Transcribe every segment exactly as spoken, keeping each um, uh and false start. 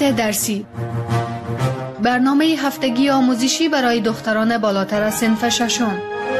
درسی، برنامه هفتگی آموزشی برای دختران بالاتر از صنف ششم.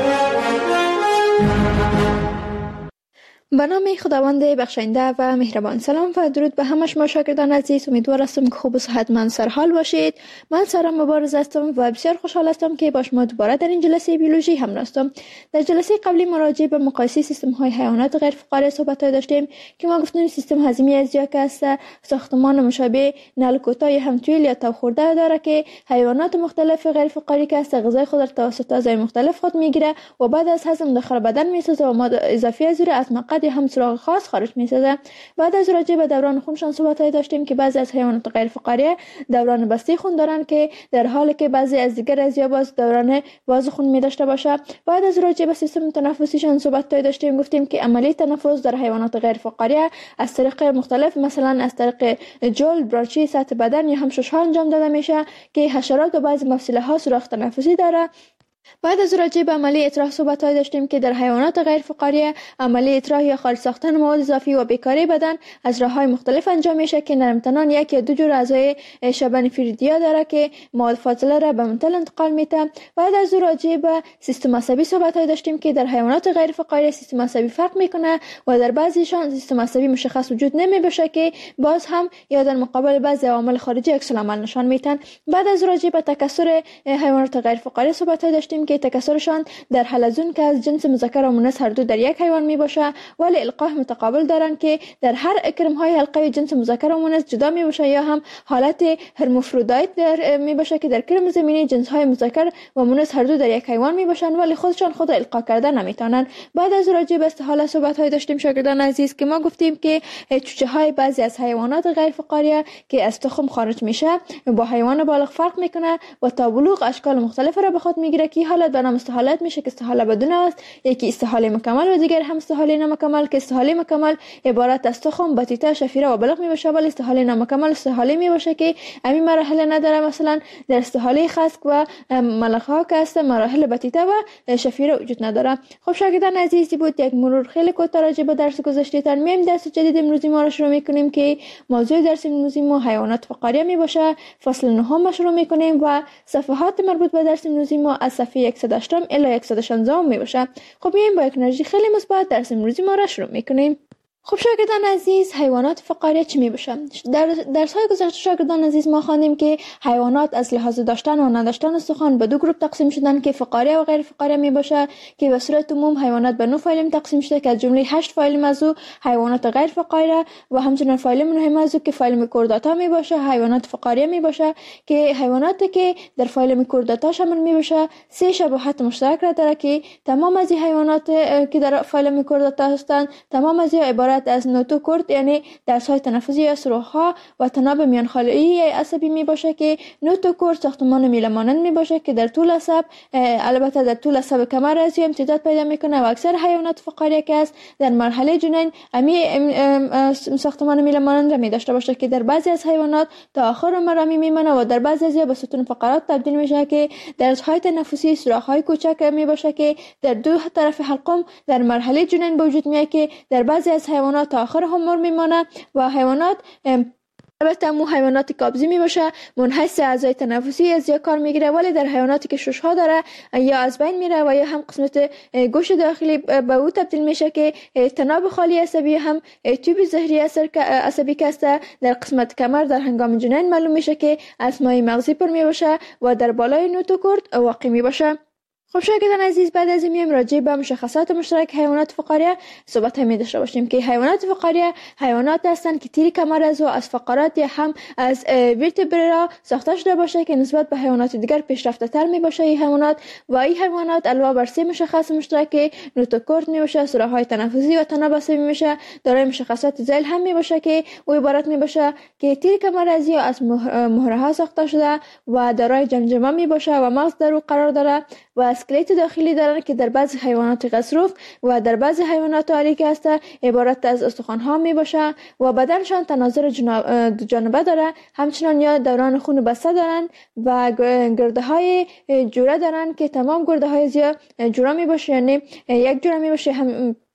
به نام خداوند بخشنده و مهربان. سلام و درود به همه شما شاگردان عزیز. امیدوار هستم که خوب و صحتمند سرحال باشید. من سارا مبارز هستم و بسیار خوشحال هستم که با شما دوباره در این جلسه بیولوژی همراه هستم. در جلسه قبلی مراجعه به مقایسه سیستم های حیوانات غیر فقاری صحبت داشتیم که ما گفتیم سیستم هضمی ازیا که است ساختمان مشابه نعل کوتاه یا همتویل یا تاب خورده داره که حیوانات مختلف غیر فقاری که است غذای خود را توسط اعضای مختلف خود میگیره و بعد از هضم داخل بدن میسازه و ماده اضافی از از مقعد هم سوراخ خاص خارج میسازه. بعد از راجع به دوران خونشان صحبت داشتیم که بعضی از حیوانات غیر فقاری دوران بسته خون دارن که در حالی که بعضی از دیگر ازیا باز دوران باز خون می داشته باشه. بعد از راجع به سیستم تنفسیشان صحبت داشتیم، گفتیم که عملیه تنفس در حیوانات غیر فقاری از طریق مختلف، مثلا از طریق جلد، براچی، سطح بدن یا هم ششها انجام داده میشه که حشرات و بعضی مفصله ها سوراخ تنفسی داره. بعد از راجع به عملیه اطراح صحبت داشتیم که در حیوانات غیر فقاری عملیه اطراح یا خارج ساختن مواد اضافی و بیکاری بدن از راه‌های مختلف انجام میشه که نرمتنان یک یا دو جور اعضای شبه فریدیا داره که مواد فاضله را به منتل انتقال میده. بعد از راجع به سیستم عصبی صحبت داشتیم که در حیوانات غیر فقاری سیستم عصبی فرق میکنه و در بعضیشان سیستم عصبی مشخص وجود نمی باشه که باز هم یا در مقابل بعضی عوامل خارجی عکس العمل نشان میدن. بعد از راجع به تکثر حیوانات غیر فقاری صحبت داشتیم که تکثرشان در حلزون که از جنس مذکر و مؤنث هر دو در یک حیوان می باشه، ولی القاح متقابل دارن که در هر اکرم های حلقه جنس مذکر و مؤنث جدا می باشه، یا هم حالت هرمافرودیت در می باشه که در کرم زمینی جنس های مذکر و مؤنث هر دو در یک حیوان می باشن ولی خودشان خود القاح کرده نمیتونن. بعد از راجع به استحاله صحبت های داشتیم شاگردان عزیز که ما گفتیم که چوچه های بعضی از حیوانات غیر فقاری که از تخم خارج میشه با حیوان بالغ فرق میکنه و تا بلوغ اشکال مختلف را به خود میگیره که حالت به نام استحالت میشه که استحاله بدون است، یکی استحاله مکمل و دیگر هم استحاله نامکمل که استحاله مکمل عبارت از تخم، بطیطه، شفیره و بلغ میباشه، ولی استحاله نامکمل استحاله میباشه که همین مراحل نداره. مثلا در استحاله خسک و ملخ ها که است مراحل بطیطه و شفیره وجود نداره. خب شاگردان عزیزی بود یک مرور خیلی کوتاه راجع به درس گذشته تر. میایم درس جدید امروزی ما رو شروع میکنیم که موضوع درس امروزی ما حیوانات فقاریه میباشه. فصل نهم شروع میکنیم و صفحات مربوط به درس امروزی ما از صفحه صد و هشت الی صد و شانزده می باشه. خب میایم با یک انرژی خیلی مثبت درس امروزی ما را شروع میکنیم. خب شاگردان عزیز، حیوانات فقاری چی می باشن؟ در درس های گذشته شاگردان عزیز ما خواندیم که حیوانات از لحاظ داشتن و نداشتن استخوان به دو گروه تقسیم شدن که فقاری و غیر فقاری می باشه که به صورت عموم حیوانات به نه فایلم تقسیم شده که از جمله هشت فایلم از او حیوانات غیر فقاری و همچنین فایلم مهم از او که فایلم کورداتا می باشه حیوانات فقاری می باشه که حیواناتی که در فایلم کورداتا شامل می باشه سه شباهت مشترک را داره که تمام از حیوانات که در فایلم کورداتا هستند تمام از عبارت از نوتوکورد یعنی درس‌های تنفسی یا سوراخ‌ها و تناب میانخاله‌ای عصبی می باشه که نوتوکورد ساختمان میله مانند می باشه که در طول عصب البته در طول عصب کمر از امتداد پیدا میکنه و اکثر حیوانات فقاری که است در مرحله جنین امی ساختمان میله مانند را می داشته باشه که در بعضی از حیوانات تا آخر عمر می میمانه و در بعضی از به ستون فقرات تبدیل میشه که درس‌های تنفسی سوراخ‌های کوچک می باشه که در دو طرف حلقم در مرحله جنین به وجود میاد که در بعضی از حیوانات تا آخر عمر میمانه و حیوانات البته مو حیواناتی قابضی می باشه منحصر اعضای تنفسی از یا کار میگیره، ولی در حیواناتی که ششها داره یا از بین میره و یا هم قسمت گوش داخلی به او تبدیل میشه که تناب خالی عصبی هم تیوب زهری عصبی که است در قسمت کمر در هنگام جنین معلوم میشه که از مایع مغزی پر می باشه و در بالای نوتوکورد واقع می باشه. خب شاگردان عزیز، بعد از این میایم راجع به مشخصات مشترک حیوانات فقاری صحبت می داشته باشیم که حیوانات فقاری حیوانات هستند که تیر کمر از و از فقرات یا هم از ورتبرا ساخته شده باشه که نسبت به حیوانات دیگر پیشرفته تر می باشه. این حیوانات و این حیوانات علاوه بر سه مشخص مشترک نوتوکورد می باشه، سوراخ‌های تنفسی و تناب عصبی می باشه، دارای مشخصات ذیل هم می باشه که او عبارت می باشه که تیر کمر از یا از مهره ها ساخته شده و دارای جمجمه می باشه و مغز در او قرار داره و اسکلت داخلی دارن که در بعضی حیوانات غضروف و در بعضی حیوانات آلی که است عبارت از استخوان‌ها می باشه و بدنشان تناظر جانبه داره. همچنان یا دوران خون بسته دارن و گرده های جوره دارن که تمام گرده های زیاد جوره می باشه، یعنی یک جوره می باشه هم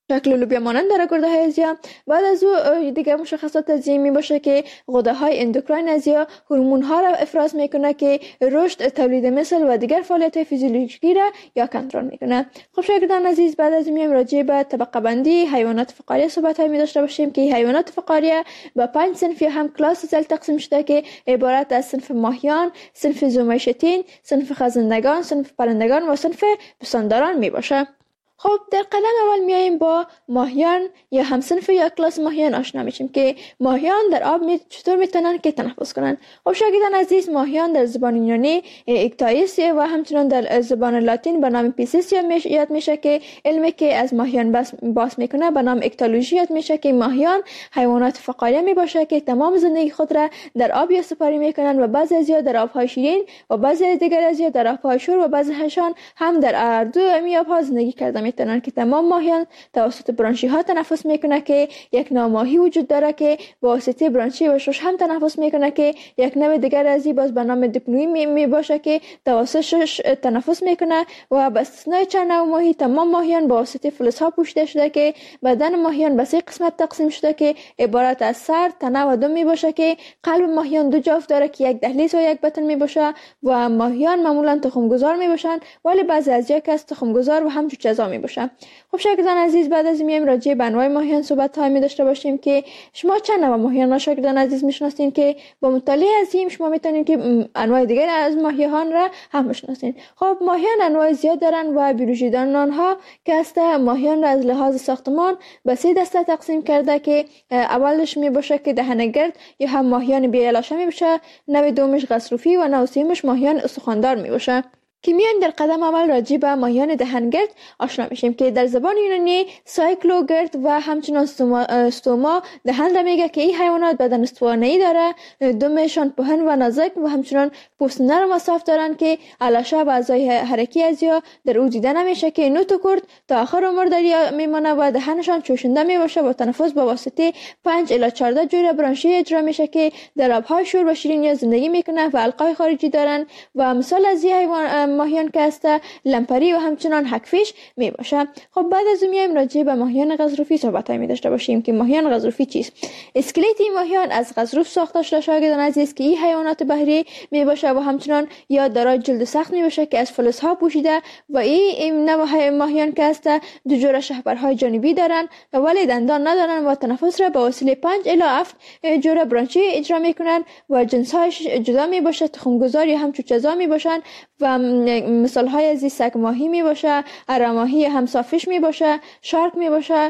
شکل لوبیا مانند در گرده های ازیا. بعد از او دیگه مشخصات ازیا می باشه که غده های اندوکراین ازیا هورمون ها را افراز میکنه که رشد، تولید مثل و دیگر فعالیت فیزیولوژیکی را یا کنترل میکنه. خب شاگردان عزیز، بعد از میایم راجع به طبقه بندی حیوانات فقاریه صحبت های می داشته باشیم که حیوانات فقاریه به پنج صنف یا هم کلاس زل تقسیم شده که عبارت از صنف ماهیان، صنف زومشتین، صنف خزندگان، صنف پرندگان و صنف پستانداران می باشه. خب در قدم اول میاییم با ماهیان یا همصنف یا کلاس ماهیان آشنا میشیم که ماهیان در آب می چطور میتونن که تنفس کنن. خب شاگردان عزیز، ماهیان در زبان یونانی اکتایس و همچنان در زبان لاتین به نام پیسیس یاد میشه که علمی که از ماهیان بحث میکنه به نام اکتولوژی یاد میشه که ماهیان حیوانات فقاریه می باشه که تمام زندگی خود را در آب یا سپاری میکنن و بعضی از در آبهای شیرین و بعضی دیگر از در آبهای شور و بعضی هاشان هم در اردو می آبها زندگی کردن میتونن که تمام ماهیان توسط برانشی ها تنفس میکنه که یک نوع ماهی وجود داره که با واسطه برانشی و شش هم تنفس میکنه که یک نوع دیگر از باز به نام دیپنوئی می, می باشه که توسط شش تنفس میکنه و به استثنای چند نوع ماهی تمام ماهیان با واسطه فلز ها پوشیده شده که بدن ماهیان به سه قسمت تقسیم شده که عبارت از سر، تنه و دم می باشه که قلب ماهیان دو جفت داره که یک دهلیز و یک بطن می باشه و ماهیان معمولا تخم گذار می باشن ولی بعضی از یک از تخم گذار و هم جوجه‌زا می باشن. خب شاگردان عزیز، بعد از میایم راجع به انواع ماهیان صحبت های می داشته باشیم که شما چند نوع ماهیان شاگردان عزیز میشناسین که با مطالعه از این شما میتونید که انواع دیگر از ماهیان را هم بشناسین. خب ماهیان انواع زیاد دارن و بیولوژی دانان ها که است ماهیان را از لحاظ ساختمان به سه دسته تقسیم کرده که اولش می باشه که دهنگرد یا هم ماهیان بی‌علاشه می باشه، نوع دومش غضروفی و نوع سومش ماهیان استخواندار می باشه. که میایم در قدم اول راجع به ماهیان دهنگرد آشنا میشیم که در زبان یونانی سایکلوگرد و همچنان ستوما دهن را میگه که این حیوانات بدن استوانه‌ای داره، دمشان پهن و نازک و همچنان پوست نرم و صاف دارن که علاشه و اعضای حرکی از یا در او دیده نمیشه که نوت کرد تا آخر عمر در میمونه و دهنشان چوشنده میباشه و تنفس با واسطه پنج الی چهارده جوره برانشی اجرا میشه که در آبهای شور و شیرین زندگی میکنه و حلقای خارجی دارن و مثال از این حیوان ماهیان که است لمپری و همچنان حکفیش می باشه. خب بعد از اون میایم راجع به ماهیان غضروفی صحبت می داشته باشیم که ماهیان غضروفی چیست. اسکلت این ماهیان از غضروف ساخته شده شاگردان عزیز که این حیوانات بحری می باشه و همچنان یا دارای جلد سخت می باشه که از فلزها پوشیده و این نوع ماهیان که است دو جوره شهپرهای جانبی دارن ولی دندان ندارن و تنفس را به وسیله پنج الی هفت جوره برانشی اجرا میکنن و جنس‌هایش جدا می باشه، تخم گذار یا هم چوچه‌زا می باشن و مثال های از سگ ماهی می باشه، اره ماهی هم صافیش می باشه، شارک می باشه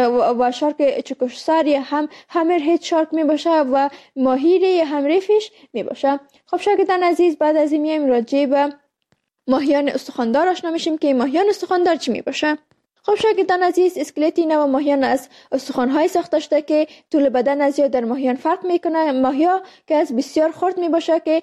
و شارک چکشسر یا هم همر هیت شارک می باشه و ماهی یا هم ریفیش می باشه. خب شاگردان عزیز، بعد از این میایم راجع به ماهیان استخواندار آشنا میشیم که ماهیان استخواندار چی می باشه. خب شاگردان عزیز، اسکلتی نوع ماهیان از استخوان‌های ساخته شده که طول بدن از یا در ماهیان فرق میکنه. ماهیا که از بسیار خرد می باشه که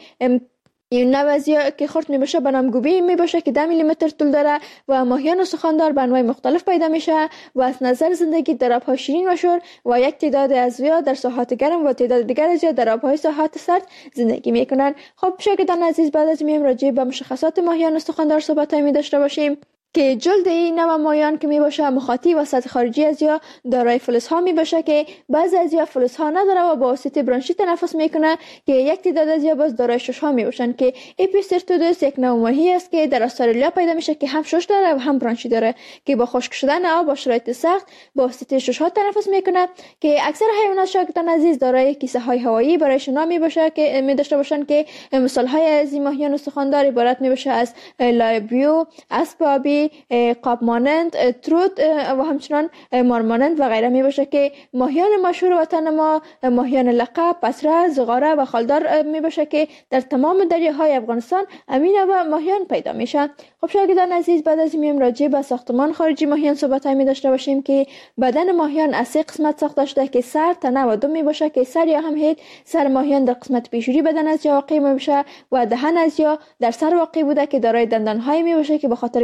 این نوع ازیا که خرد می باشه به نام گوبی می باشه که ده میلی متر طول داره و ماهیان استخواندار به انواع مختلف پیدا میشه و از نظر زندگی در آبهای شیرین و شور و یک تعداد از ویا در ساحات گرم و تعداد دیگر از ویا در آبهای ساحات سرد زندگی میکنن. خب شاگردان عزیز، بعد از میایم راجع به مشخصات ماهیان استخواندار صحبت می داشته باشیم که جلد این نوع ماهیان که می باشه مخاطی و سطح خارجی از یا دارای فلزها می باشه که بعضی از یا فلزها نداره و با واسطه برانشی تنفس میکنه که یک تعداد از یا باز دارای شش ها می باشن که اپیسترتودوس یک نوع ماهی است که در استرالیا پیدا میشه که هم شش داره و هم برانشی داره که با خشک شدن آب با شرایط سخت با واسطه شش ها تنفس میکنه که اکثر حیوانات شاگردان عزیز دارای کیسه های هوایی برای شنا می باشه که می داشته باشن که مثال های از این ماهیان استخواندار عبارت می باشه از لایبیو، اسب آبی، قاب مانند، تروت و همچنان مار مانند و غیره می باشه که ماهیان مشهور وطن ما ماهیان لقب، پسره، زغاره و خالدار می باشه که در تمام دریاهای افغانستان امین و ماهیان پیدا میشن. خب شاگردان عزیز، بعد از میایم راجع به ساختمان خارجی ماهیان صحبت می داشته باشیم که بدن ماهیان از سه قسمت ساخته شده که سر، تنه و دم می باشه که سر یا هم هیت سر ماهیان در قسمت پیشوری بدن از یا واقع می باشه و دهن از یا در سر واقع بوده که دارای دندان های می باشه که به خاطر گرفتن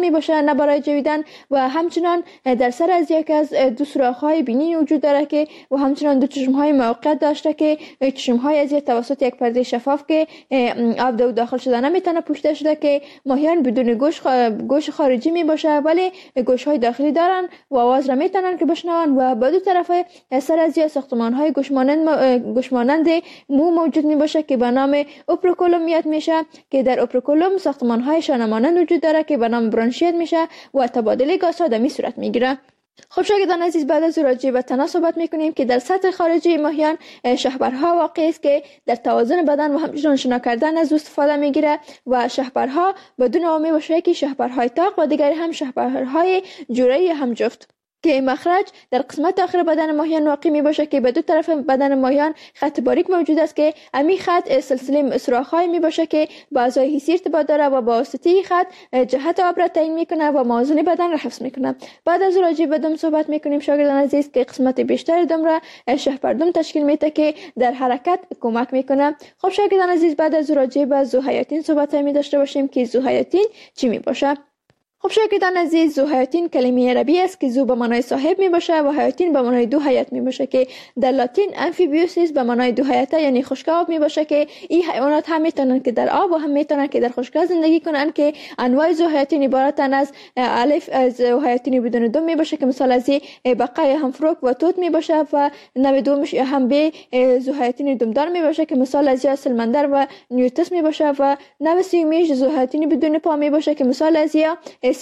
می باشه نه برای جویدن. و همچنان در سر از یک از دو سوراخ‌های بینی وجود داره که و همچنان دو چشم‌های موقت داشته که چشم‌های از توسط یک پرده شفاف که آب دو داخل شده نمیتونه پوشیده شده که ماهیان بدون گوش گوش خارجی می باشه ولی گوش‌های داخلی دارن و آواز را میتونن که بشنون. و با دو طرف سر از یک ساختمان‌های گوشمانند گوشمانند مو موجود می باشه که به نام اوپروکولوم یاد میشه که در اوپروکولوم ساختمان‌های شانه مانند وجود داره که به نام برانشیت میشه و تبادل گازها در می صورت میگیره. خب شاگردان عزیز، بعد از راجع به تنه صحبت میکنیم که در سطح خارجی ماهیان شهپرها واقع است که در توازن بدن و همچنان شنا کردن از استفاده میگیره و شهپرها بدون آمی باشه که شهپرهای تاق و دیگر هم شهپرهای جورایی هم جفت که مخرج در قسمت آخر بدن ماهیان واقع می باشه که به دو طرف بدن ماهیان خط باریک موجود است که امی خط سلسله سوراخ‌های می باشه که با اعضای حسی ارتباط داره و با واسطه خط جهت آب را تعیین میکنه و موازنه بدن را حفظ میکنه. بعد از راجع به دم صحبت میکنیم شاگردان عزیز که قسمت بیشتر دم را شهپردم تشکیل میده که در حرکت کمک میکنه. خب شاگردان عزیز، بعد از راجع به ذوحیاتین صحبت می داشته باشیم که ذوحیاتین چی می باشه. خب شاگردان عزیز، ذوحیاتین کلمه عربی است که ذو به معنای صاحب می باشه و حیاتین به معنای دو حیات می باشه که در لاتین امفیبیوسیس به معنای دو حیاته یعنی خشک آب می باشه که این حیوانات هم میتونن که در آب و هم میتونن که در خشک زندگی کنن که انواع ذوحیاتین عبارتن از الف از ذوحیاتین بدون دم می باشه که مثال از بقای همفروک و توت می باشه و نوع دومش هم به ذوحیاتین دمدار می باشه که مثال از یا سلمندر و نیوتس می باشه و نوع سومیش ذوحیاتین بدون پا می باشه که مثال از یا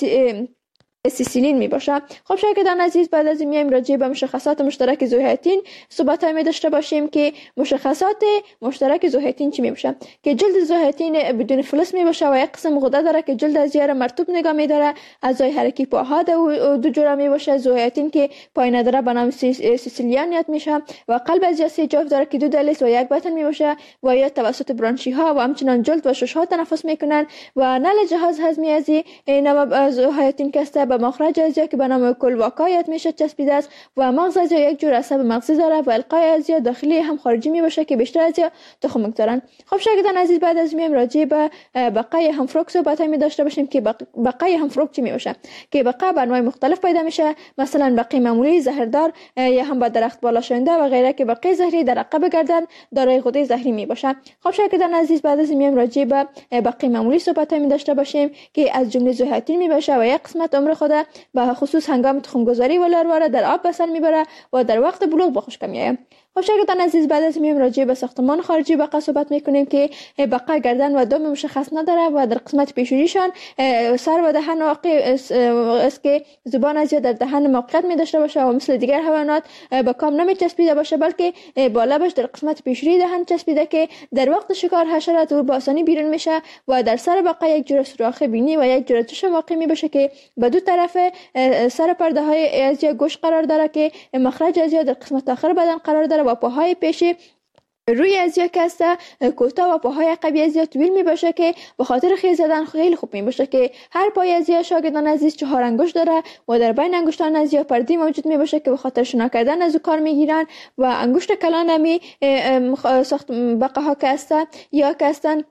سیسیلین می باشه. خب شاگردان عزیز، بعد از میایم راجع به مشخصات مشترک ذوحیاتین صحبت می داشته باشیم که مشخصات مشترک ذوحیاتین چی می باشه که جلد ذوحیاتین بدون فلس می باشه و یک قسم غده داره که جلد از یاره مرطوب نگاه می داره. اعضای حرکی پاها دو جوره می باشه. ذوحیاتین که پای نداره به نام سیسیلیان یاد میشه و قلب از سه جفت داره که دو دلیس و یک بطن می باشه و یا توسط برانشی ها و همچنان جلد و شش ها تنفس میکنن و نل جهاز هضمی از این ذوحیاتین که به مخرج از که به نام کلواکا یاد میشه چسبیده است و مغز از یک جور عصب مغزی داره و القای از داخلی هم خارجی می باشه که بیشتر از تخمک دارن. خب شاگردان عزیز، بعد از میایم راجع به بقای همفروک صحبت می داشته باشیم که بقای همفروک چی می باشه که بقا به انواع مختلف پیدا میشه، مثلا بقای معمولی زهردار یا هم با درخت بالا شونده و غیره که بقای زهری در عقب گردن دارای غده زهری می باشه. خب شاگردان عزیز، بعد از میایم راجع به بقای معمولی صحبت می داشته باشیم که از جمله ذوحیاتین می باشه و یک قسمت عمر خود به خصوص هنگام تخمگذاری و لارواره در آب به سر میبره و در وقت بلوغ به خشک میآید. خب شاگردان عزیز، بعد از میایم راجع به ساختمان خارجی بقا صحبت میکنیم که بقا گردن و دم مشخص نداره و در قسمت پیشونیشان سر و دهن واقع است که زبان از در دهن موقعیت می داشته باشه و مثل دیگر حیوانات به کام نمی چسبیده باشه بلکه با لبش در قسمت پیشونی دهن چسبیده که در وقت شکار حشرات او با آسانی بیرون میشه و در سر بقا یک جور سوراخ بینی و یک جور چشم واقع می باشه که به دو طرف سر پرده های از گوش قرار داره که مخرج از در قسمت آخر بدن قرار داره و پاهای پیشی روی ازیا کسته کوتاه و پاهای عقبی ازیا طویل می باشه که به خاطر خیز زدن خیلی خوب می باشه که هر پای ازیا شاگردان عزیز چهار انگشت داره و در بین انگشتان ازیا پردی موجود می باشه که به خاطر شنا کردن از او کار می گیرن و انگشت کلان همی ساخت بقه ها کسته یا کستن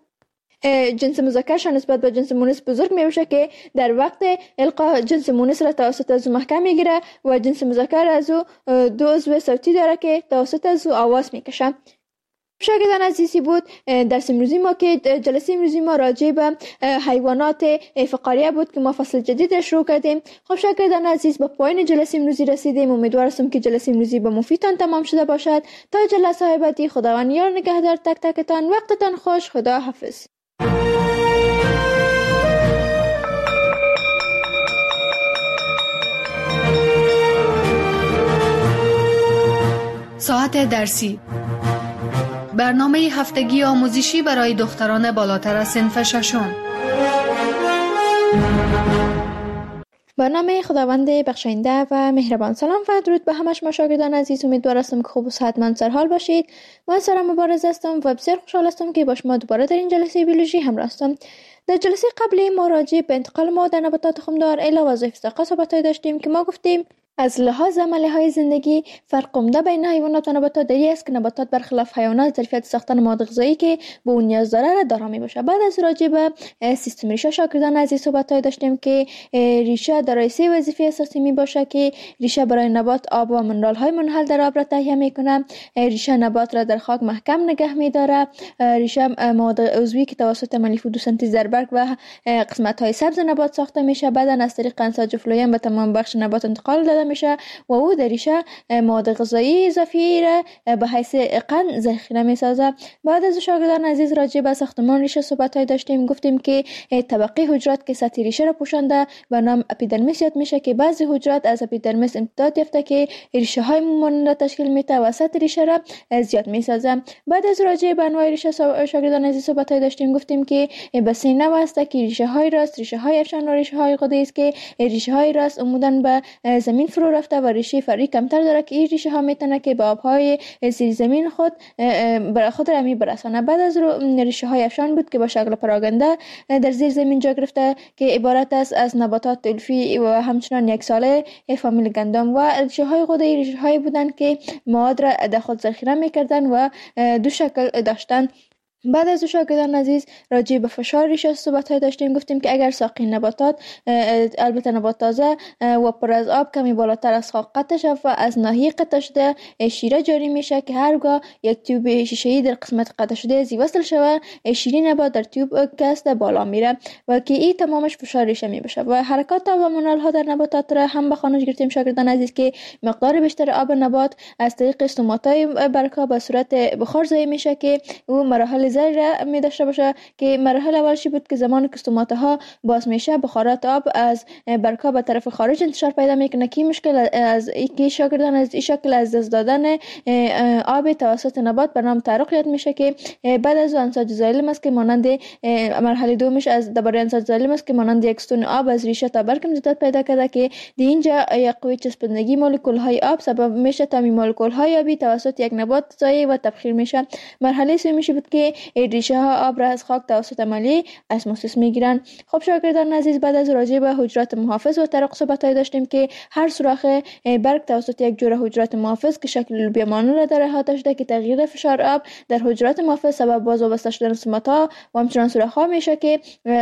جنس مذکرشان نسبت به جنس مونس بزرگ می باشه که در وقت القا جنس مونس را توسط از او محکم می گیره و جنس مذکر از او دو عضو صوتی داره که توسط از او آواز می کشه. شاگردان عزیزی بود درس امروزی ما که جلسه امروزی ما راجع به حیوانات فقاریه بود که ما فصل جدید شروع کردیم. خب شاگردان عزیز، به پایان جلسه امروزی رسیدیم. امیدوارم که جلسه امروزی به مفیدتان تمام شده باشد. تا جلسه بعدی خداوند یار نگهدار تک تکتان. وقتتان خوش. خدا حافظ. ساعت درسی، برنامه هفتگی آموزشی برای دختران بالاتر از صنف ششم. برنامه خداوند بخشاینده و مهربان. سلام و درود به همه شما شاگردان عزیز. امیدوارم که خوب و صحتمند سرحال باشید. من سارا مبارز هستم و بسیار خوشحال هستم که با شما دوباره در این جلسه بیولوژی همراه هستم. در جلسه قبلی ما راجع به انتقال مواد در نباتات تخمدار الی وظایف ساقه صحبت داشتیم که ما گفتیم از لحاظ عملی های زندگی فرق عمده بین حیوانات و نباتات در این است که نباتات برخلاف حیوانات ظرفیت ساختن مواد غذایی که به اون نیاز داره را دارا می باشه. بعد از راجع به سیستم ریشه شاگردان عزیز صحبت داشتیم که ریشه دارای سه وظیفه اساسی می باشه که ریشه برای نبات آب و منرال های منحل در آب را تهیه می کنه، ریشه نبات را در خاک محکم نگه می داره، ریشه مواد عضوی که توسط عملیه فتوسنتز در برگ و قسمت های سبز نبات ساخته میشه بعد از طریق انساج فلویم به تمام بخش نبات انتقال داده میشه و او در ریشه مواد غذایی اضافی را به حیث قند ذخیره میسازه. بعد از شاگردان عزیز راجع به ساختمان ریشه صحبت داشتیم، گفتیم که طبقه حجرات که سطح ریشه را پوشانده به نام اپیدرمیس یاد میشه که بعضی حجرات از اپیدرمیس امتداد یافته که ریشه های مانند تشکیل میده و سطح ریشه را زیاد میسازه. بعد از راجع به انواع ریشه شاگردان عزیز صحبت داشتیم، گفتیم که به سه نوع است که ریشه های راست، ریشه های افشان و ریشه های غده‌ای است که ریشه های راست عموداً به زمین فرو رفته و ریشه فرعی کمتر داره که این ریشه ها میتونه که به آبهای زیر زمین خود برای خود را می برسانه. بعد از ریشه های افشان بود که با شکل پراگنده در زیر زمین جا گرفته که عبارت است از نباتات علفی و همچنان یک ساله فامیل گندم، و ریشه های غده‌ای ریشه هایی بودند که مواد را در خود ذخیره میکردن و دو شکل داشتن. بعد از شاگردان عزیز راجع به فشار ریشه صحبت داشتیم، گفتیم که اگر ساقه نباتات البته نبات تازه و پر از آب کمی بالاتر از خاک قطع شود و از ناحیه قطع شده شیره جاری میشه که هرگاه یک تیوب شیشه‌ای در قسمت قطع شده زی وصل شود شیره نبات در تیوب کست بالا میره و که این تمامش فشار ریشه می بشه و حرکات آب و منرال ها در نباتات را هم به خانش گرفتیم شاگردان عزیز که مقدار بیشتر آب نبات از طریق استوماتای برگ‌ها به صورت بخار ضایع میشه که او مراحل زیر می داشته باشه که مراحل اولشی بود که زمان که استوماتاها باز میشه بخارات آب از برگ‌ها به طرف خارج انتشار پیدا میکنه که مشکل از اینکه شاگردان از این شکل از دست دادن آب توسط نبات به نام تعرق یاد میشه که بعد از انساج زایلم است که مانند مرحله دومش از درباره انساج زایلم است که مانند یک ستون آب از ریشه تا برگ امتداد پیدا کرده که در اینجا یک قوه چسبندگی مولکول های آب سبب میشه تا می مولکول های آبی توسط یک نبات ضایع و تبخیر میشه. مرحله سومیش بود که ریشه ها آب را از خاک توسط عملیه اسموسیس میگیرن. خب شاگردان عزیز بعد از راجع به حجرات محافظ و طرق صحبت داشتیم که هر سوراخ برگ توسط یک جوره حجرات محافظ که شکل لوبیا مانند را داره احاطه شده که تغییر فشار آب در حجرات محافظ سبب باز و بسته شدن استوماتا و همچنان سوراخ ها میشه که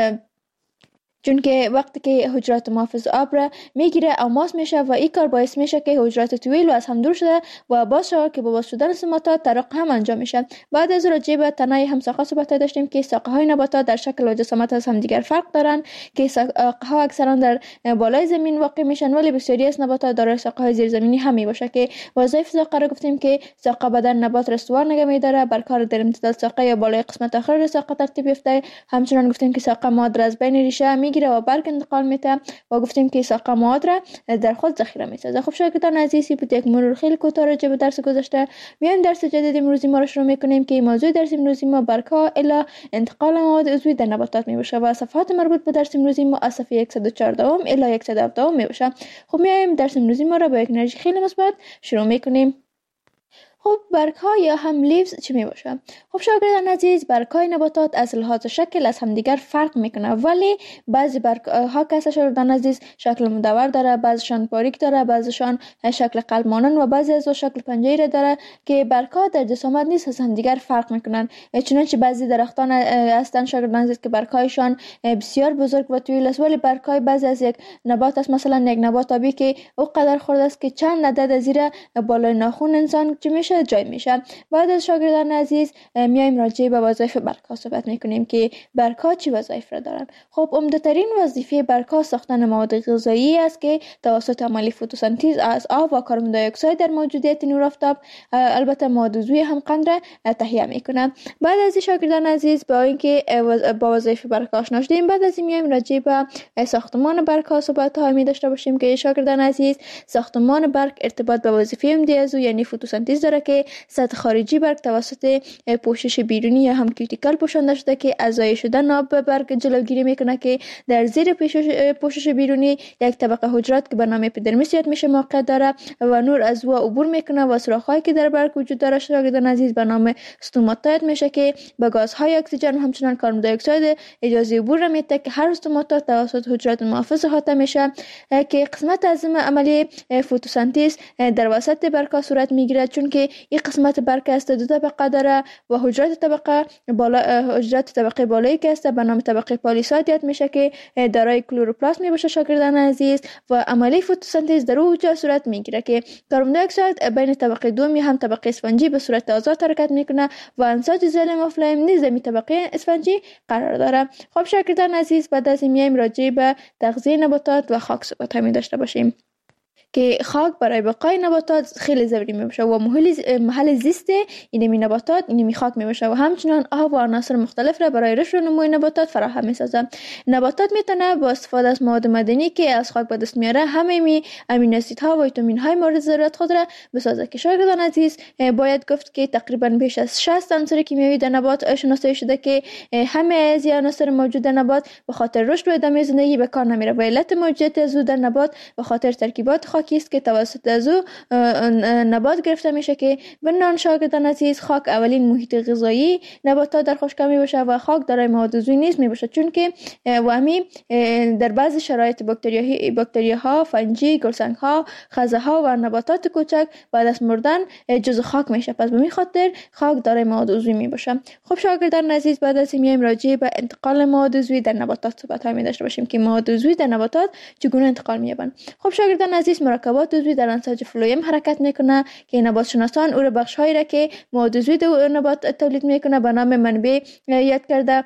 چون که وقتی که حجرات محافظ آب را میگیره او ماس میشه و این کار باعث میشه که حجرات طویل و از هم دور شده و باز شود که با باز شدن استوماتا طرق هم انجام میشه. بعد از راجع به تنه همساقه صحبت داشتیم که ساقه های نباتات در شکل و جسامت از هم دیگر فرق دارن که ساقه ها اکثرا در بالای زمین واقع میشن ولی بسیاری از نباتات دارای ساقه های زیر زمینی هم میباشه که وظایف ساقه را گفتیم که ساقه بدن نبات را استوار نگه میداره، برکار در امتداد ساقه یا بالای قسمت آخر ساقه ترتیب یافته. همچنان گفتیم که ساقه مواد را از بین ریشه میگیره و برگ انتقال میده و گفتیم که ساقه مواد را در خود ذخیره میسازه. خب شاگردان عزیزی بود یک مرور خیلی کوتاه راجع به درس گذشته. میایم درس جدید امروزی ما را شروع میکنیم که موضوع درس امروزی ما برگ‌ها الی انتقال مواد عضوی در نباتات میباشه و صفحات مربوط به درس امروزی ما از صفحه صد و چهارده الی صد و هفده میباشه. خب میایم درس امروزی ما را با یک انرژی خیلی مثبت شروع میکنیم. خب برگ‌ها یا هم لیوز چی می باشه؟ خب شاگردان عزیز برگ‌های نباتات از لحاظ شکل از همدیگر فرق میکنه ولی بعضی برگ‌ها که شاگردان عزیز شکل مدور داره، بعضیشان باریک داره، بعضیشان شکل قلب مانند و بعضی از شکل پنجره داره که برگ‌ها در جسامت نیز از همدیگر فرق میکنن. چنانچه بعضی درختان هستن شاگردان عزیز که برگ‌هایشان بسیار بزرگ و طویل است ولی برگ‌های بعضی از یک نبات است، مثلا یک نبات آبی که او قدر خرد است که چند عدد زیر بالای ناخن انسان چه میشه جای میشه. بعد از شاگردان عزیز میایم راجع به وظایف برگ‌ها صحبت میکنیم که برگ‌ها چی وظایف را دارن. خب عمده‌ترین وظیفه برگ‌ها ساختن مواد غذایی است که توسط عملیه فتوسنتز از آب و کربن دی اکساید در موجودیت نور آفتاب البته مواد عضوی هم قند را تهیه میکنه. بعد از شاگردان عزیز با اینکه با وظایف برگ‌ها آشنا شدیم، بعد از این میایم راجع به ساختمان برگ‌ها صحبت های می داشته باشیم که شاگردان عزیز ساختمان برگ ارتباط به وظیفه امتیازی یعنی فتوسنتز داره که سطح خارجی برگ توسط پوشش بیرونی یا هم کیوتیکل پوشانده شده که از ضایع شدن آب به برگ جلوگیری میکنه که در زیر پوشش بیرونی یک طبقه حجرات که به نام اپیدرمیس یاد میشه موقعیت داره و نور از او عبور میکنه و سوراخ‌هایی که در برگ وجود داره شاگردان عزیز به نام استوماتا یاد میشه که به گازهای اکسیژن و همچنان کربن دی اکساید اجازه عبور را میده که هر استوماتا توسط حجرات محافظ احاطه میشه که قسمت از عملیه فتوسنتز در وسط برگ صورت میگیره، چون که این قسمت برگ است دو طبقه داره و حجرات طبقه بالا حجرات طبقه بالایی که است به نام طبقه پالیساد یاد میشه که دارای کلروپلاست می باشه شاگردان عزیز و عملیه فتوسنتز در اونجا صورت میگیره که کربن دی اکساید بین طبقه دومی هم طبقه اسفنجی به صورت آزاد حرکت میکنه و انساج زلم و فلیم نیز در طبقه اسفنجی قرار داره. خب شاگردان عزیز بعد از این میایم راجع به تغذیه نباتات و خاک صحبت می داشته باشیم که خاک برای بقای نباتات خیلی ضروری می باشه و محل محل زیست اینمی نباتات اینمی خاک می باشه و همچنان آب و عناصر مختلف را برای رشد و نمو نباتات فراهم می سازه. نباتات میتونه با استفاده از مواد معدنی که از خاک به دست میاره همه می امینو اسیدها و ویتامین های مورد ضرورت خود را بسازه که شاگردان عزیز باید گفت که تقریبا بیش از شصت عنصر کیمیایی در نبات شناسایی شده که همه از این عناصر موجود در نبات به خاطر رشد و ادامه زندگی به کار نمیره و علت موجودیت از در نبات به خاطر ترکیبات خاکی است که توسط از او نبات گرفته میشه که بنان شاگردان عزیز خاک اولین محیط غذایی نباتات در خشکی می باشه و خاک دارای مواد عضوی نیست می باشه، چون که و همین در بعضی شرایط باکتریاها باکتریاها فنجی گلسنگ ها خزه ها و نباتات کوچک بعد از مردن جزء خاک میشه، پس به این خاطر خاک دارای مواد عضوی می باشه. خب شاگردان عزیز بعد از این میایم راجع به انتقال مواد عضوی در نباتات صحبت می داشته باشیم که مواد عضوی در نباتات چگونه انتقال می‌یابند. خب شاگردان عزیز مرکبات عضوی در انساج فلویم حرکت میکنه که نبات شناسان او را بخش‌هایی را که مواد عضوی در نبات تولید میکنه به نام منبع یاد کرده.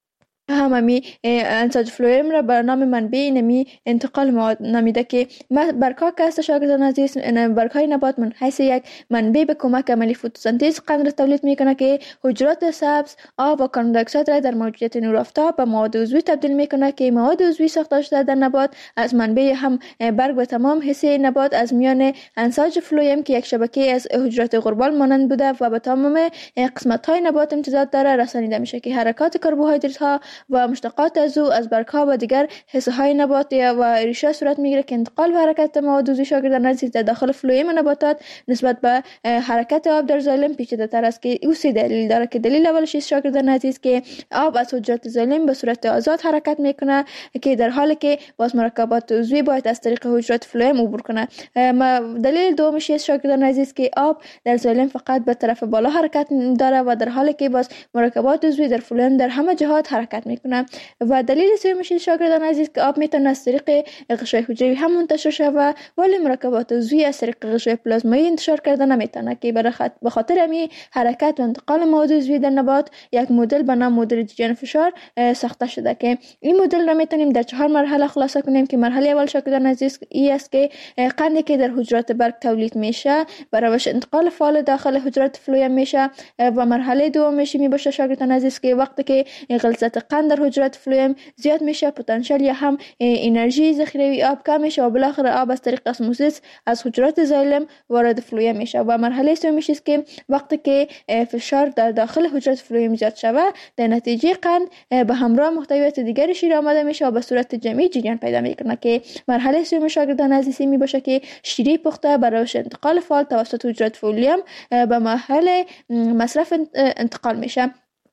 هممی انساج فلویم را بر نام منبع نمی انتقال مواد نامیده که برگ‌ها که است شاگردان عزیز برگ‌های نبات من حیث یک منبع به کمک عملی فتوسنتز قند را تولید میکنه که حجرات سبز آب و کربن دی اکساید را در موجودیت نور آفتاب به مواد عضوی تبدیل میکنه که مواد عضوی ساخته شده در نبات از منبع هم برگ و تمام حصه نبات از میان انساج فلویم که یک شبکه از حجرات غربال مانند بوده و به تمام قسمت‌های نبات امتداد داره رسانیده میشه که حرکات کربوهیدرات ها و مشتقات از او از برگ‌ها و دیگر حصه های نبات و ریشه صورت میگیره که انتقال و حرکت مواد عضوی شاگردان عزیز در داخل فلویم نباتات نسبت به حرکت آب در زایلم پیچیده تر است که او سه دلیل داره که دلیل اولش است شاگردان عزیز که آب از حجرات زایلم به صورت آزاد حرکت میکنه که در حالی که باز مرکبات عضوی باید از طریق حجرات فلویم عبور کنه. دلیل دومش است شاگردان عزیز که آب در زایلم فقط به طرف بالا حرکت داره و در حالی که باز مرکبات عضوی در فلویم در همه جهات حرکت میکنه. و دلیل سومش شاگردان عزیز که آب میتونه از طریق غشای حجروی هم منتشر شود ولی مرکبات عضوی از طریق غشای پلازمایی انتشار کرده نمیتونه که به خاطر همین حرکت و انتقال مواد عضوی در نبات یک مدل به نام مدل دیجان فشار ساخته شده که این مدل را میتونیم در چهار مرحله خلاصه کنیم که مرحله اول شاگردان عزیز ای است که قندی که در حجرات برگ تولید میشه بر روش انتقال فعال داخل حجرات فلویم میشه و مرحله دومش می باشه شاگردان عزیز که وقتی که غلظت قند در حجرات فلویم زیاد میشه پتانسیل یا هم انرژی ذخیره آب کم میشه و بالاخره آب از طریق اسموزیس از حجرات زایلم وارد فلویم میشه و مرحله سومش است که وقتی که فشار در داخل حجرات فلویم زیاد شوه در نتیجه قند به همراه محتویات دیگری شیر آماده میشه و به صورت جمعی جریان پیدا میکنه که مرحله سوم شاگردان عزیزی می باشه که شیری پخته برای انتقال فعال توسط حجرات فلویم به مرحله مصرف انتقال میشه.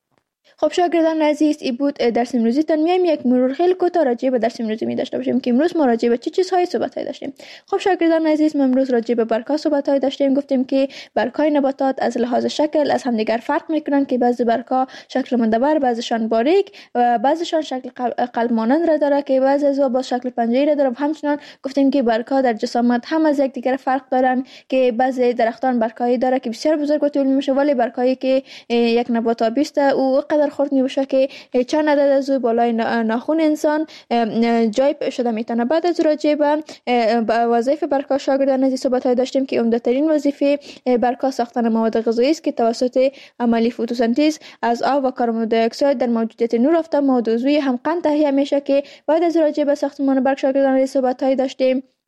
خب شاگردان عزیز این بود درس امروزی تان میایم یک مرور خیلی کوتاه راجع به درس امروزی می داشته باشیم که امروز ما راجع به چه چیزهای صحبت های داشتیم. خب شاگردان عزیز ما امروز راجع به برگ‌ها صحبت های داشتیم، گفتیم که برگ‌های نباتات از لحاظ شکل از همدیگر فرق میکنن که بعضی برگ‌ها شکل مندبر، بعضیشان باریک و بعضیشان شکل قلب مانند را داره که بعضی از با شکل پنجه‌ای را داره. همچنین گفتیم که برگ‌ها در جسامت هم از یکدیگر فرق دارن که بعضی درختان برگ‌هایی داره که بسیار بزرگ و طولانی میشه ولی برگ‌هایی که یک نبات آبی است او قدر خرد میشه که چند عدد از بالای ناخن انسان جای شده میتونه. بعد از راجع به وظایف برگ‌ها شاگردان عزیز صحبت های داشتیم که عمده‌ترین وظیفه برگ‌ها ساختن مواد غذایی است که توسط عملی فتوسنتز از آب و کربن دی اکساید در موجودیت نور آفتاب مواد عضوی هم قند تهیه میشه که بعد از راجع به ساختمان برگ شاگردان عزیز صحبت های داشتیم.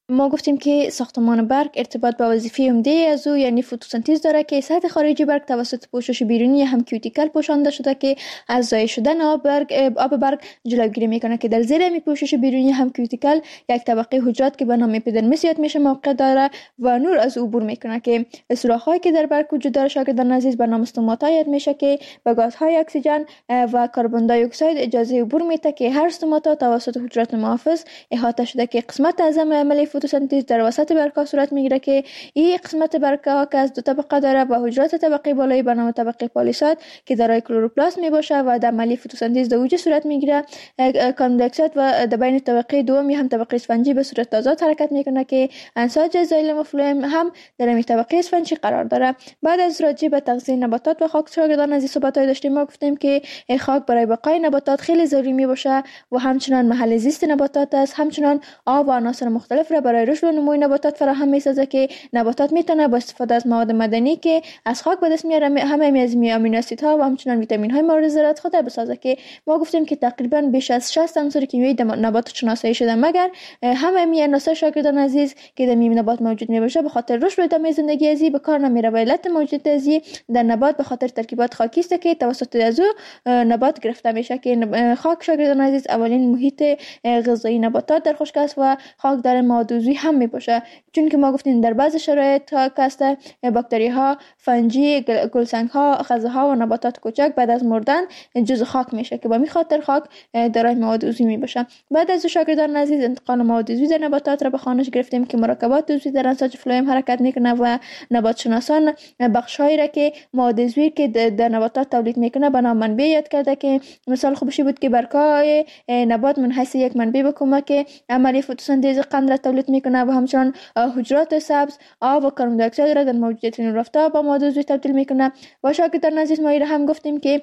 ما گفتیم که ساختمان برگ ارتباط با وظیفه عمده از او یعنی فتوسنتز داره که سطح خارجی برگ توسط پوشش بیرونی هم کیوتیکل پوشانده شده که از ضایع شدن آب برگ آب برگ جلوگیری میکنه که در زیر می پوشش بیرونی هم کیوتیکل یک طبقه حجرات که به نام اپیدرمیس یاد میشه موقع داره و نور از او عبور میکنه که سوراخ‌هایی که در برگ وجود داره شاگردان عزیز به نام استوماتا یاد میشه که به گازهای اکسیژن و کربن دی اکساید اجازه عبور میده که هر استوماتا توسط حجرات محافظ احاطه شده که قسمت اعظم عملی فتوسنتز در وسط برگ‌ها صورت میگیره که این قسمت برگ‌ها که از دو طبقه داره و حجرات طبقه بالایی به نام طبقه پالیساد که دارای کلروپلاست میباشه و در عملی فتوسنتز در اوج صورت میگیره. کربن دی اکساید و در بین طبقه دومی هم طبقه اسفنجی به صورت آزاد حرکت میکنه که انساج زایلم و فلوئم هم در این طبقه اسفنجی قرار داره. بعد از راجع به تغذیه نباتات و خاک شاگردان از این صحبت‌های داشتیم. ما گفتیم که خاک برای بقای نباتات خیلی ضروری میباشه و همچنان محل زیست نباتات است، همچنان آب و عناصر مختلف را برای رشد و نمو نباتات فراهم میسازه که نباتات میتونه با استفاده از مواد معدنی که از خاک به دست میاره همه از امینو اسیدها و همچنان ویتامین های مورد ضرورت خود بسازه که ما گفتیم که تقریبا بیش از شصت عنصر کیمیایی در نبات شناسایی شده، مگر همه می عناصر شاگردان عزیز که در می نبات موجود میباشه به خاطر رشد و ادامه زندگی ازی به کار نمیره و علت موجود ازی در نبات به خاطر ترکیبات خاکی است که توسط از نبات گرفته میشه که خاک شاگردان عزیز اولین محیط غذایی نباتات در خشک است و خاک در مواد عضوی هم میباشه، چون که ما گفتیم در بعض شرایط هست باکتری ها، فنجی، گلسنگ ها، خزه ها و نباتات کوچک بعد از مردن جزء خاک میشه که با می خاطر خاک دارای مواد عضوی میباشه. بعد از شاگردان عزیز انتقال مواد عضوی در نباتات را به خوانش گرفتیم که مرکبات عضوی در انساج فلوئم حرکت میکنه و نبات شناسان بخش‌هایی را که مواد عضوی که در نباتات تولید میکنه به نام منبع یاد کرده که مثال خوبشی بود که برگ‌های نبات من حیث یک منبع به کمک عملی فتوسنتز قند را تولید میکنه و همچنان حجرات سبز آب و کربن دی اکساید را در موجودیت نور آفتاب با مواد عضوی تبدیل میکنه. و شاگردان عزیز ما هم گفتیم که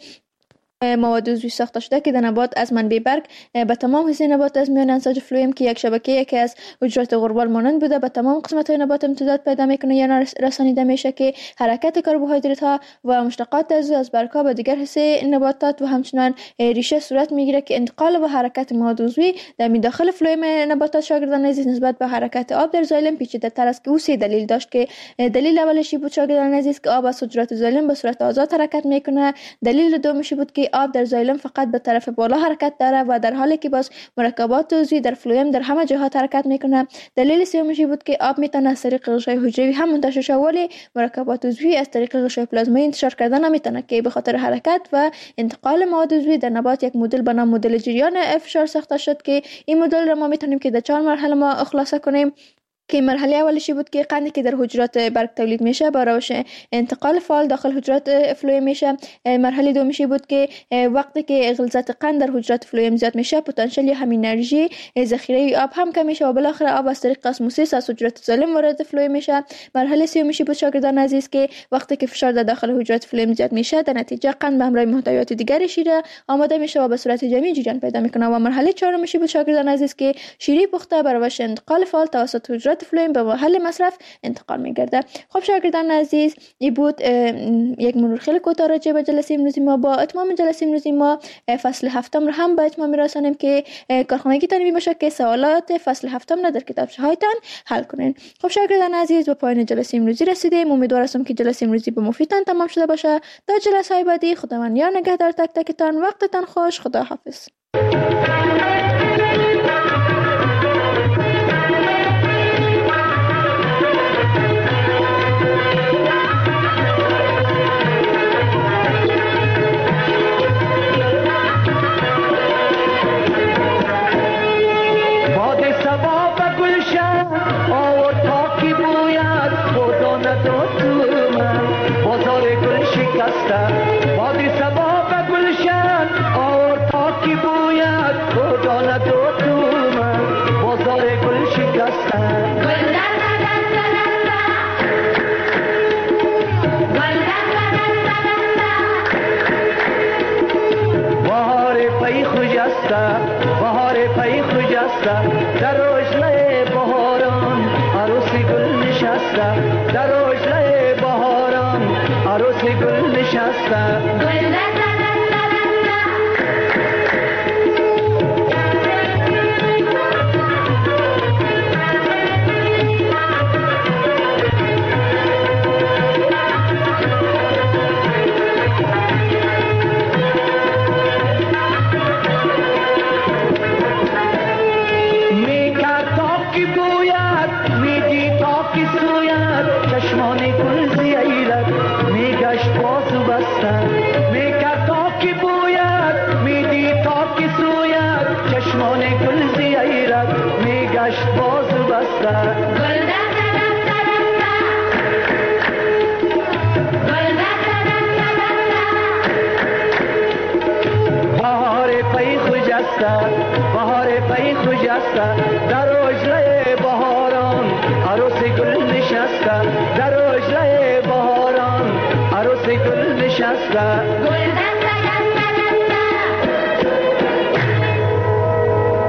مواد عضوی ساخته شده که در نبات از منبع برگ به تمام حصه نبات از میان انساج فلوئم که یک شبکه که از حجرات غربال مانند بوده به تمام قسمت های نبات امتداد پیدا میکنه یا رسانیده میشه که حرکت کربوهیدرات ها و مشتقات از از برگ ها به دیگر حصه نباتات و همچنان ریشه صورت میگیره که انتقال و حرکت مواد عضوی در داخل فلوئم نباتات شاگردان عزیز نسبت به حرکت آب در زایلم پیچیده تر است که او سه دلیل داشت که دلیل اولشی بود شاگردان عزیز که آب از حجرات زایلم به صورت آزاد حرکت میکنه، دلیل دومشی بود که آب در زایلم فقط به طرف بالا حرکت داره و در حالی که باز مرکبات عضوی در فلوئم در همه جهات حرکت میکنه. دلیل سومشی بود که آب میتونه از طریق غشای حجروی هم منتشر شه ولی مرکبات عضوی از طریق غشای پلازمایی انتشار کردن نمیتونه که به خاطر حرکت و انتقال مواد عضوی در نبات یک مدل به نام مدل جریان فشار ساخته شد که این مدل را ما میتونیم که در چهار مرحله ما خلاصه کنیم که مرحله اولشی بود که قندی که در حجرات برگ تولید میشه با روش انتقال فعال داخل حجرات فلوئم میشه. مرحله دومشی بود که وقتی که غلظت قند در حجرات فلوئم زیاد میشه پتانسیل یا هم انرژی ذخیره آب هم کم میشه و بالاخره آب از طریق اسموسیس از حجرات زایلم وارد فلوئم میشه. مرحله سومشی بود شاگردان عزیز که وقتی که فشار در داخل حجرات فلوئم زیاد میشه در نتیجه قند به همراه محتویات دیگر شیره آماده میشه و به صورت جمعی جریان پیدا میکنه. و مرحله چهارمشی بود شاگردان عزیز که شیره پخته بر روش انتقال فعال توسط حجرات فلوئم به محل مصرف انتقال میگرده. خب شاگردان عزیز این بود یک مرور خیلی کوتاه راجع به جلسه امروزی ما. با اتمام جلسه امروزی ما فصل هفتم رو هم به اتمام میرسانیم که کارخانگی تان میباشه که سوالات فصل هفتم را در کتابچه هایتان حل کنین. خب شاگردان عزیز به پایان جلسه امروزی رسیدیم. امیدوار هستم که جلسه امروزی به مفیدتان تمام شده باشه. تا جلسه های بعدی خداوند یار نگهدار تک تکتان. وقتتان خوش. خدا حافظ. بادی سبا به گلشن آور تا کی بوید کجا ندو تو من بازار گل شکستن گل لا لا لا لا لا گل لا لا لا لا بهار پی خوجسته بهار پی خوجسته در روشنه بهاران عروسی گل نشسته در روشنه بهاران عروسی گل نشسته گل لا لا لا گل زیرت میگشت بازو بسته. بهار پی خجسته بهار پی خجسته در اجله بهاران عروس گل نشسته در اجله بهاران عروس گل نشسته.